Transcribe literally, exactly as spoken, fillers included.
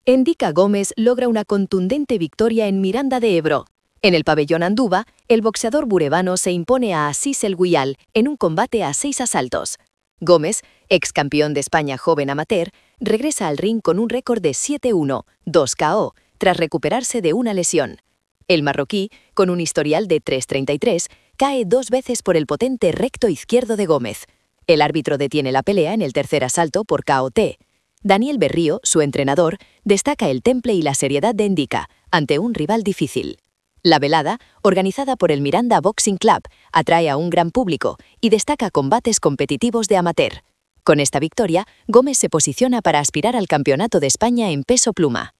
Endika Gómez logra una contundente victoria en Miranda de Ebro. En el pabellón Anduba, el boxeador burebano se impone a Asís El Guial en un combate a seis asaltos. Gómez, ex campeón de España joven amateur, regresa al ring con un récord de siete uno, dos K O, tras recuperarse de una lesión. El marroquí, con un historial de tres treinta y tres, cae dos veces por el potente recto izquierdo de Gómez. El árbitro detiene la pelea en el tercer asalto por K O T. Daniel Berrío, su entrenador, destaca el temple y la seriedad de Endika ante un rival difícil. La velada, organizada por el Miranda Boxing Club, atrae a un gran público y destaca combates competitivos de amateur. Con esta victoria, Gómez se posiciona para aspirar al Campeonato de España en peso pluma.